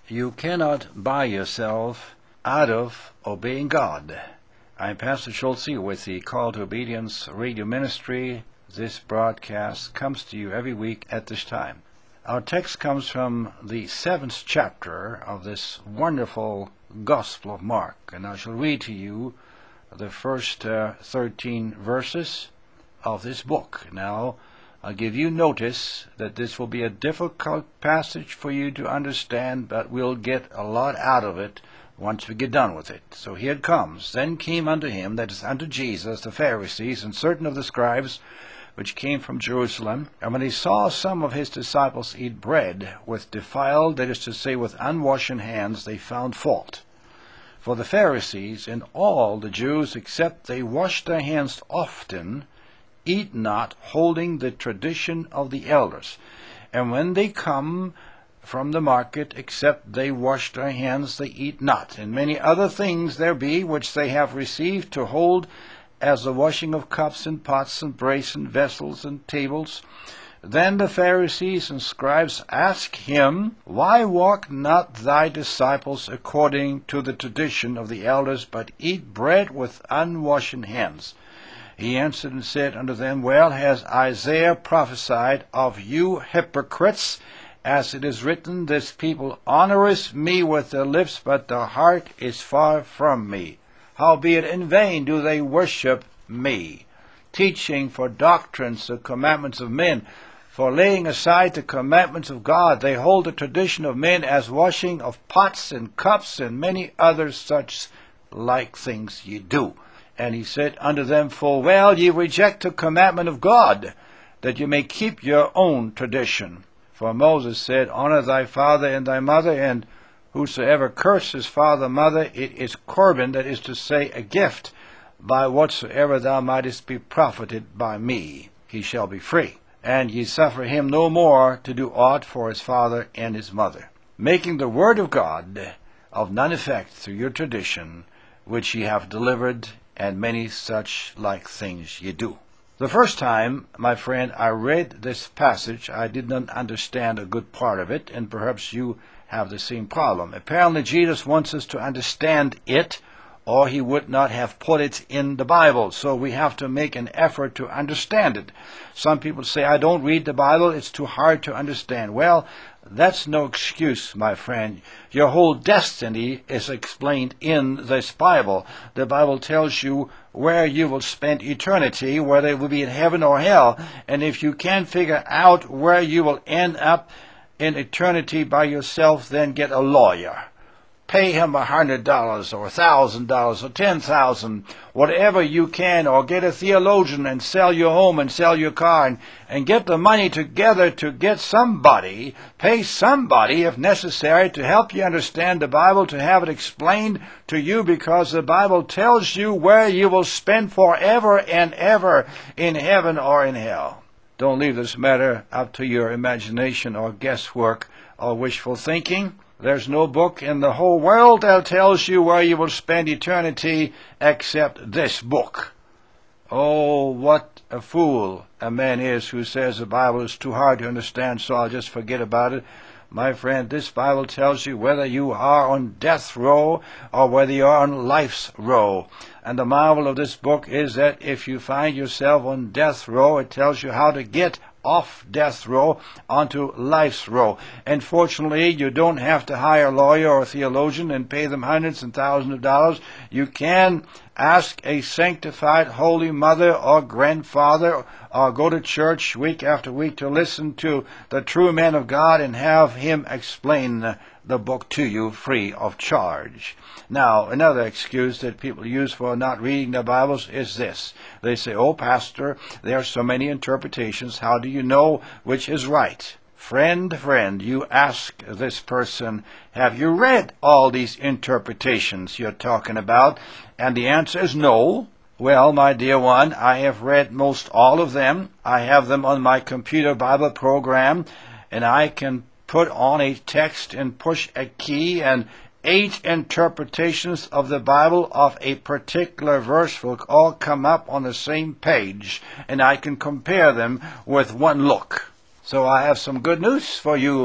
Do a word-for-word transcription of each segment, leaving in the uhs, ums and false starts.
You cannot buy yourself out of obeying God. I'm Pastor Schultze with the Call to Obedience radio ministry. This broadcast comes to you every week at this time. Our text comes from the seventh chapter of this wonderful Gospel of Mark, and I shall read to you the first uh, thirteen verses of this book. Now, I'll give you notice that this will be a difficult passage for you to understand, but we'll get a lot out of it once we get done with it. So here it comes. Then came unto him, that is unto Jesus, the Pharisees, and certain of the scribes, which came from Jerusalem. And when they saw some of his disciples eat bread with defiled, that is to say, with unwashen hands, they found fault. For the Pharisees and all the Jews, except they wash their hands often, eat not, holding the tradition of the elders. And when they come from the market, except they wash their hands, they eat not. And many other things there be which they have received to hold, as the washing of cups and pots and brazen vessels and tables. Then the Pharisees and scribes asked him, Why walk not thy disciples according to the tradition of the elders, but eat bread with unwashen hands? He answered and said unto them, Well has Isaiah prophesied of you hypocrites, as it is written, This people honoureth me with their lips, but their heart is far from me. Howbeit in vain do they worship me, teaching for doctrines the commandments of men. For laying aside the commandments of God, they hold the tradition of men, as washing of pots and cups, and many other such like things ye do. And he said unto them, Full well ye reject the commandment of God, that ye may keep your own tradition. For Moses said, Honour thy father and thy mother, and whosoever curses father and mother, it is Corban, that is to say, a gift, by whatsoever thou mightest be profited by me, he shall be free. And ye suffer him no more to do aught for his father and his mother, making the word of God of none effect through your tradition, which ye have delivered, and many such like things ye do. The first time, my friend, I read this passage, I did not understand a good part of it, and perhaps you have the same problem. Apparently, Jesus wants us to understand it, or he would not have put it in the Bible. So we have to make an effort to understand it. Some people say, I don't read the Bible, it's too hard to understand. Well, that's no excuse, my friend. Your whole destiny is explained in this Bible. The Bible tells you where you will spend eternity, whether it will be in heaven or hell. And if you can't figure out where you will end up in eternity by yourself, then get a lawyer. Pay him a hundred dollars or a thousand dollars or ten thousand, whatever you can, or get a theologian and sell your home and sell your car and, and get the money together to get somebody, pay somebody if necessary to help you understand the Bible, to have it explained to you, because the Bible tells you where you will spend forever and ever, in heaven or in hell. Don't leave this matter up to your imagination or guesswork or wishful thinking. There's no book in the whole world that tells you where you will spend eternity except this book. Oh, what a fool a man is who says the Bible is too hard to understand, so I'll just forget about it. My friend, this Bible tells you whether you are on death row or whether you are on life's row. And the marvel of this book is that if you find yourself on death row, it tells you how to get off death row onto life's row. And fortunately, you don't have to hire a lawyer or a theologian and pay them hundreds and thousands of dollars. You can ask a sanctified holy mother or grandfather, or go to church week after week to listen to the true man of God and have him explain the book to you free of charge. Now, another excuse that people use for not reading the Bibles is this. They say, Oh, Pastor, there are so many interpretations. How do you know which is right? Friend, friend, you ask this person, have you read all these interpretations you're talking about? And the answer is no. Well, my dear one, I have read most all of them. I have them on my computer Bible program, and I can put on a text and push a key, and eight interpretations of the Bible of a particular verse will all come up on the same page, and I can compare them with one look. So I have some good news for you,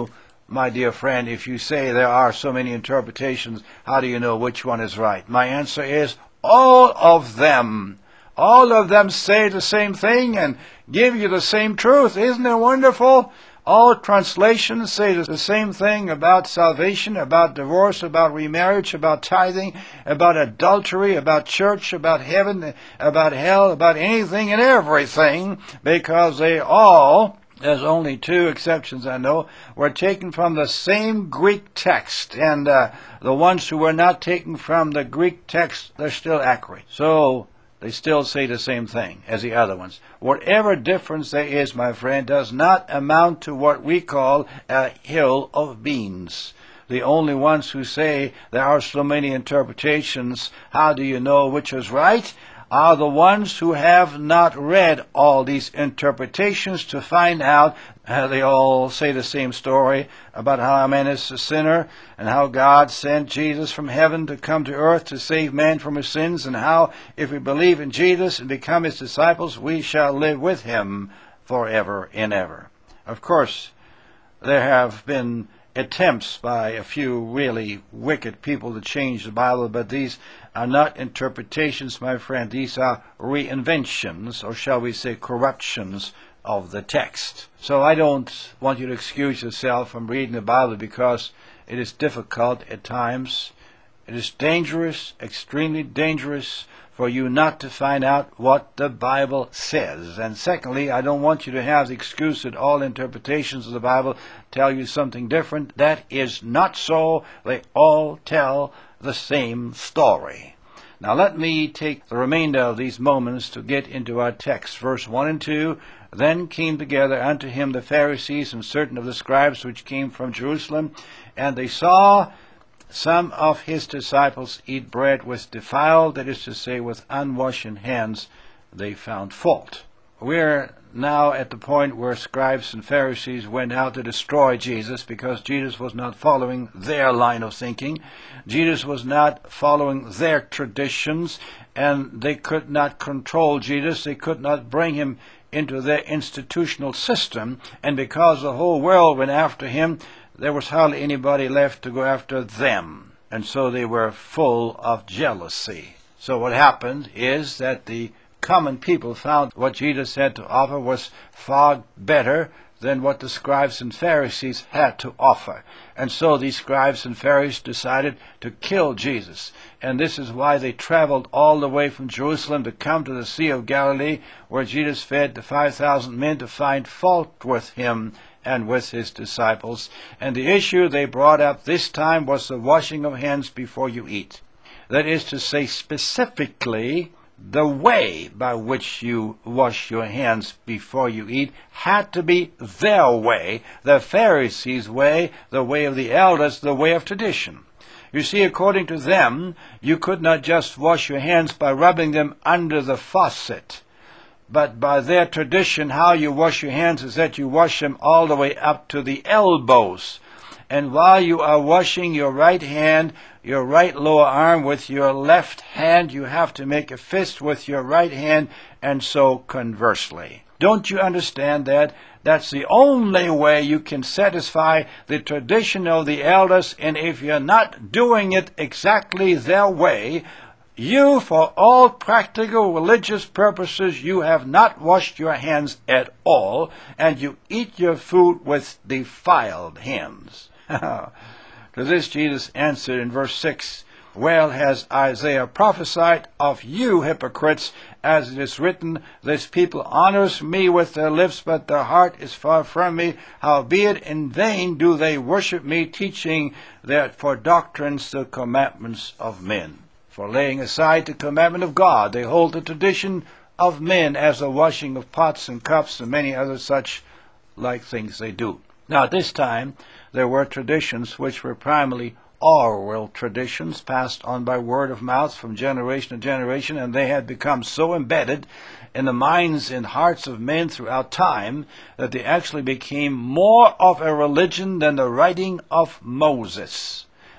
my dear friend, if you say there are so many interpretations, how do you know which one is right? My answer is all of them. All of them say the same thing and give you the same truth. Isn't it wonderful? All translations say the same thing about salvation, about divorce, about remarriage, about tithing, about adultery, about church, about heaven, about hell, about anything and everything, because they all, there's only two exceptions I know, were taken from the same Greek text. And uh, the ones who were not taken from the Greek text, they're still accurate. So they still say the same thing as the other ones. Whatever difference there is, my friend, does not amount to what we call a hill of beans. The only ones who say there are so many interpretations, how do you know which is right, are the ones who have not read all these interpretations to find out. Uh, they all say the same story about how man is a sinner and how God sent Jesus from heaven to come to earth to save man from his sins, and how if we believe in Jesus and become his disciples, we shall live with him forever and ever. Of course, there have been attempts by a few really wicked people to change the Bible, but these are not interpretations, my friend. These are reinventions, or shall we say corruptions, of the text. So I don't want you to excuse yourself from reading the Bible because it is difficult at times. It is dangerous, extremely dangerous, for you not to find out what the Bible says. And secondly, I don't want you to have the excuse that all interpretations of the Bible tell you something different. That is not so. They all tell the same story. Now let me take the remainder of these moments to get into our text. Verse one and two, Then came together unto him the Pharisees and certain of the scribes which came from Jerusalem, and they saw some of his disciples eat bread with defiled, that is to say, with unwashen hands. They found fault. We're now at the point where scribes and Pharisees went out to destroy Jesus because Jesus was not following their line of thinking. Jesus was not following their traditions, and they could not control Jesus. They could not bring him into their institutional system, and because the whole world went after him, there was hardly anybody left to go after them. And so they were full of jealousy. So what happened is that the common people found what Jesus had to offer was far better than what the scribes and Pharisees had to offer. And so these scribes and Pharisees decided to kill Jesus. And this is why they traveled all the way from Jerusalem to come to the Sea of Galilee, where Jesus fed the five thousand men, to find fault with him and with his disciples. And the issue they brought up this time was the washing of hands before you eat. That is to say, specifically, the way by which you wash your hands before you eat had to be their way, the Pharisees' way, the way of the elders, the way of tradition. You see, according to them, you could not just wash your hands by rubbing them under the faucet. But by their tradition, how you wash your hands is that you wash them all the way up to the elbows. And while you are washing your right hand, your right lower arm with your left hand, you have to make a fist with your right hand, and so conversely. Don't you understand that? That's the only way you can satisfy the tradition of the elders, and if you're not doing it exactly their way, you, for all practical religious purposes, you have not washed your hands at all, and you eat your food with defiled hands. To this Jesus answered in verse six, Well has Isaiah prophesied of you hypocrites, as it is written, This people honors me with their lips, but their heart is far from me. Howbeit in vain do they worship me, teaching that for doctrines the commandments of men. For laying aside the commandment of God, they hold the tradition of men, as the washing of pots and cups and many other such like things they do. Now at this time, there were traditions which were primarily oral traditions passed on by word of mouth from generation to generation, and they had become so embedded in the minds and hearts of men throughout time that they actually became more of a religion than the writing of Moses.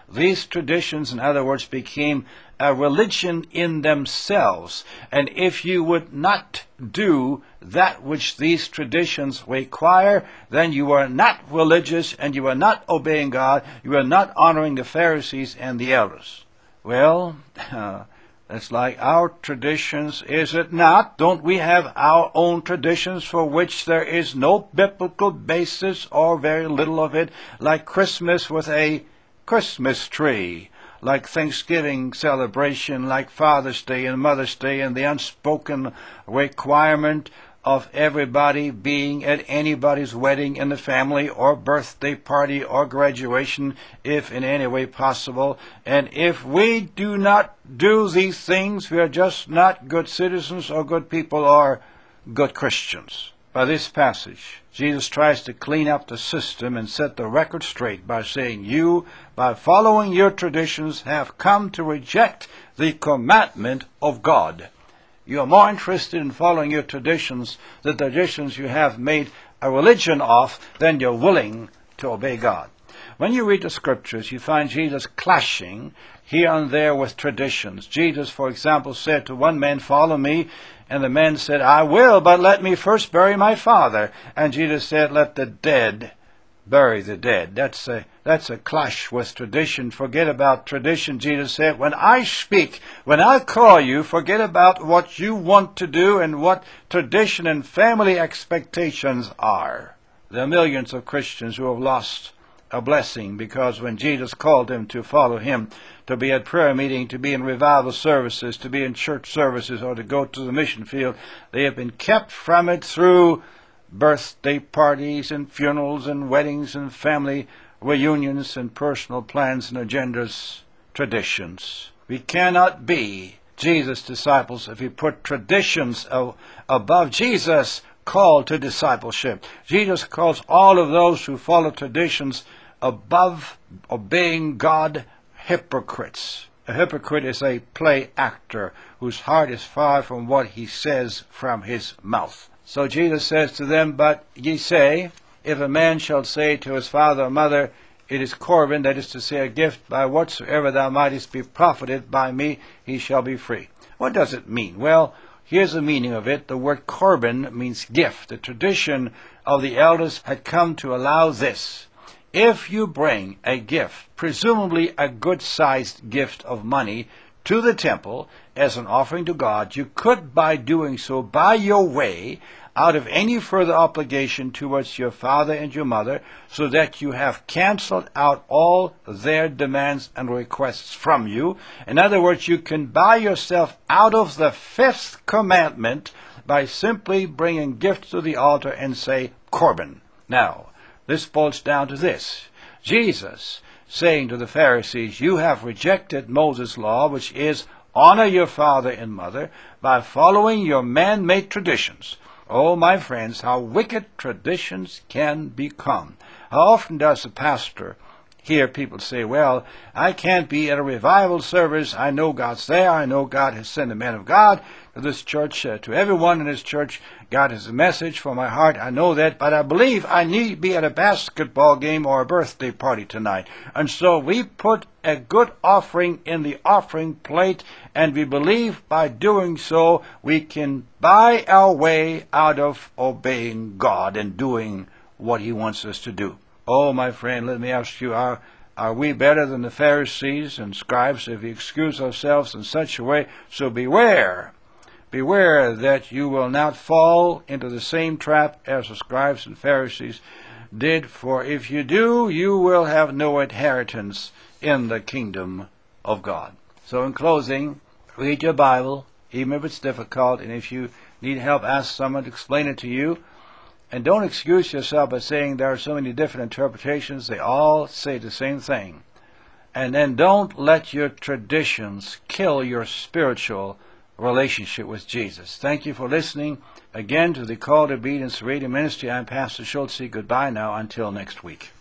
These traditions, in other words, became a religion in themselves. And if you would not do that which these traditions require, then you are not religious and you are not obeying God. You are not honoring the Pharisees and the elders. Well, uh, that's like our traditions, is it not? Don't we have our own traditions for which there is no biblical basis or very little of it, like Christmas with a Christmas tree, like Thanksgiving celebration, like Father's Day and Mother's Day, and the unspoken requirement of everybody being at anybody's wedding in the family or birthday party or graduation, if in any way possible. And if we do not do these things, we are just not good citizens or good people or good Christians. By this passage, Jesus tries to clean up the system and set the record straight by saying, you, by following your traditions, have come to reject the commandment of God. You are more interested in following your traditions, the traditions you have made a religion of, than you're willing to obey God. When you read the Scriptures, you find Jesus clashing here and there with traditions. Jesus, for example, said to one man, follow me, and the man said, I will, but let me first bury my father. And Jesus said, let the dead bury the dead. That's a, that's a clash with tradition. Forget about tradition. Jesus said, when I speak, when I call you, forget about what you want to do and what tradition and family expectations are. There are millions of Christians who have lost a blessing because when Jesus called them to follow him, to be at prayer meeting, to be in revival services, to be in church services, or to go to the mission field, they have been kept from it through birthday parties and funerals and weddings and family reunions and personal plans and agendas, traditions. We cannot be Jesus' disciples if we put traditions above Jesus' call to discipleship. Jesus calls all of those who follow traditions above obeying God hypocrites. A hypocrite is a play actor whose heart is far from what he says from his mouth. So Jesus says to them, but ye say, if a man shall say to his father or mother, it is Corban, that is to say, a gift, by whatsoever thou mightest be profited by me, he shall be free. What does it mean? Well, here's the meaning of it. The word Corban means gift. The tradition of the elders had come to allow this. If you bring a gift, presumably a good-sized gift of money, to the temple as an offering to God, you could, by doing so, buy your way out of any further obligation towards your father and your mother, so that you have canceled out all their demands and requests from you. In other words, you can buy yourself out of the fifth commandment by simply bringing gifts to the altar and say, Corban. Now, this boils down to this. Jesus, saying to the Pharisees, you have rejected Moses' law, which is, honor your father and mother, by following your man-made traditions. Oh, my friends, how wicked traditions can become. How often does a pastor hear people say, well, I can't be at a revival service. I know God's there. I know God has sent a man of God to this church, uh, to everyone in this church. God has a message for my heart. I know that, but I believe I need to be at a basketball game or a birthday party tonight. And so we put a good offering in the offering plate, and we believe by doing so we can buy our way out of obeying God and doing what he wants us to do. Oh, my friend, let me ask you, are, are we better than the Pharisees and scribes if we excuse ourselves in such a way? So beware. Beware that you will not fall into the same trap as the scribes and Pharisees did, for if you do, you will have no inheritance in the kingdom of God. So in closing, read your Bible, even if it's difficult, and if you need help, ask someone to explain it to you. And don't excuse yourself by saying there are so many different interpretations. They all say the same thing. And then don't let your traditions kill your spiritual relationship with Jesus. Thank you for listening again to the Call to Obedience Radio Ministry. I'm Pastor Schultze. Goodbye now until next week.